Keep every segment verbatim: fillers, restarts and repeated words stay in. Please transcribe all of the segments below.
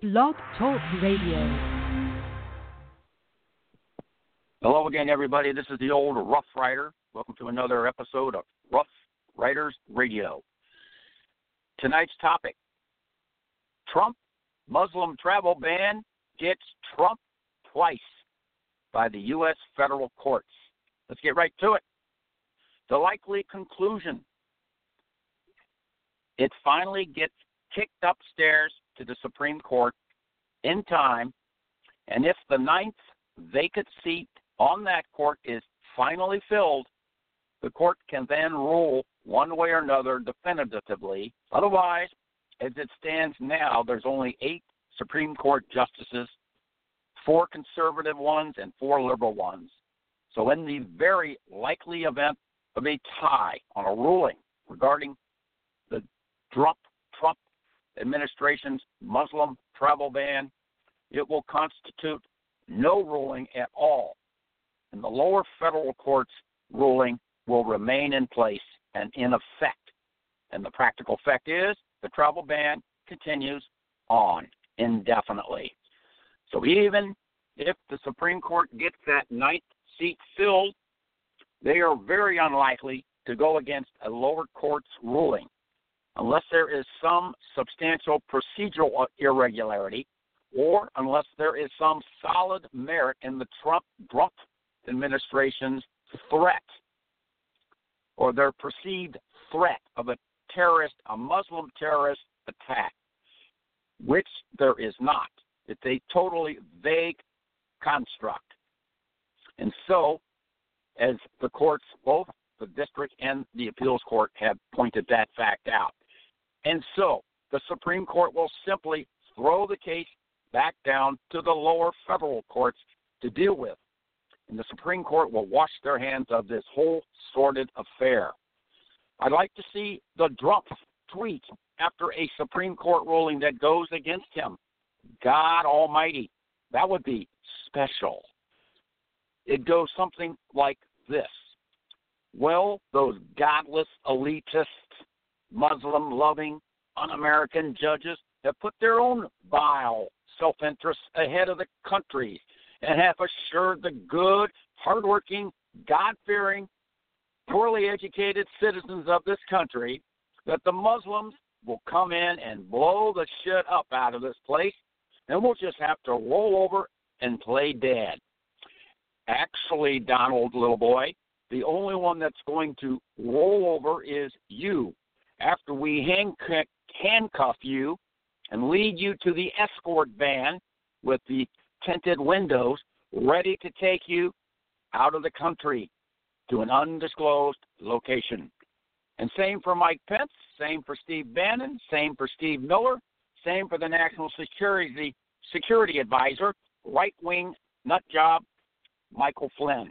Blog Talk Radio. Hello again, everybody. This is the old Rough Rider. Welcome to another episode of Rough Riders Radio. Tonight's topic, Trump Muslim travel ban gets Trump twice by the U S federal courts. Let's get right to it. The likely conclusion, it finally gets kicked upstairs to the Supreme Court in time, and if the ninth vacant seat on that court is finally filled, the court can then rule one way or another definitively. Otherwise, as it stands now, there's only eight Supreme Court justices, four conservative ones and four liberal ones. So in the very likely event of a tie on a ruling regarding the Trump, Trump administration's Muslim travel ban, it will constitute no ruling at all. And the lower federal court's ruling will remain in place and in effect. And the practical effect is the travel ban continues on indefinitely. So even if the Supreme Court gets that ninth seat filled, they are very unlikely to go against a lower court's ruling unless there is some substantial procedural irregularity or unless there is some solid merit in the Trump Trump administration's threat or their perceived threat of a terrorist, a Muslim terrorist attack, which there is not. It's a totally vague construct. And so, as the courts, both the district and the appeals court, have pointed that fact out. And so, the Supreme Court will simply throw the case back down to the lower federal courts to deal with. And the Supreme Court will wash their hands of this whole sordid affair. I'd like to see the Trump tweet after a Supreme Court ruling that goes against him. God Almighty, that would be special. It goes something like this. Well, those godless, elitist, Muslim-loving, un-American judges have put their own vile self-interest ahead of the country's and have assured the good, hardworking, God-fearing, poorly educated citizens of this country that the Muslims will come in and blow the shit up out of this place, and we'll just have to roll over and play dead. Actually, Donald, little boy, the only one that's going to roll over is you after we handcuff you and lead you to the escort van with the tinted windows ready to take you out of the country to an undisclosed location. And same for Mike Pence, same for Steve Bannon, same for Steve Miller, same for the National Security Security Advisor, right-wing nutjob Michael Flynn.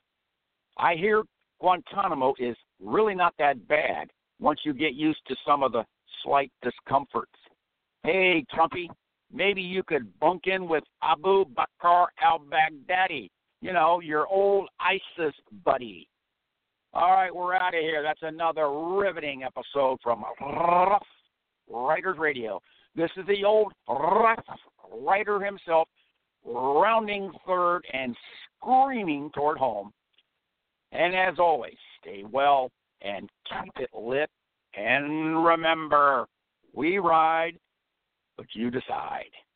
I hear Guantanamo is really not that bad once you get used to some of the slight discomforts. Hey, Trumpy, maybe you could bunk in with Abu Bakr al-Baghdadi, you know, your old ISIS buddy. All right, we're out of here. That's another riveting episode from Rough Riders Radio. This is the old Rough Rider himself, rounding third and screaming toward home. And as always, stay well and keep it lit. And remember, we ride, but you decide.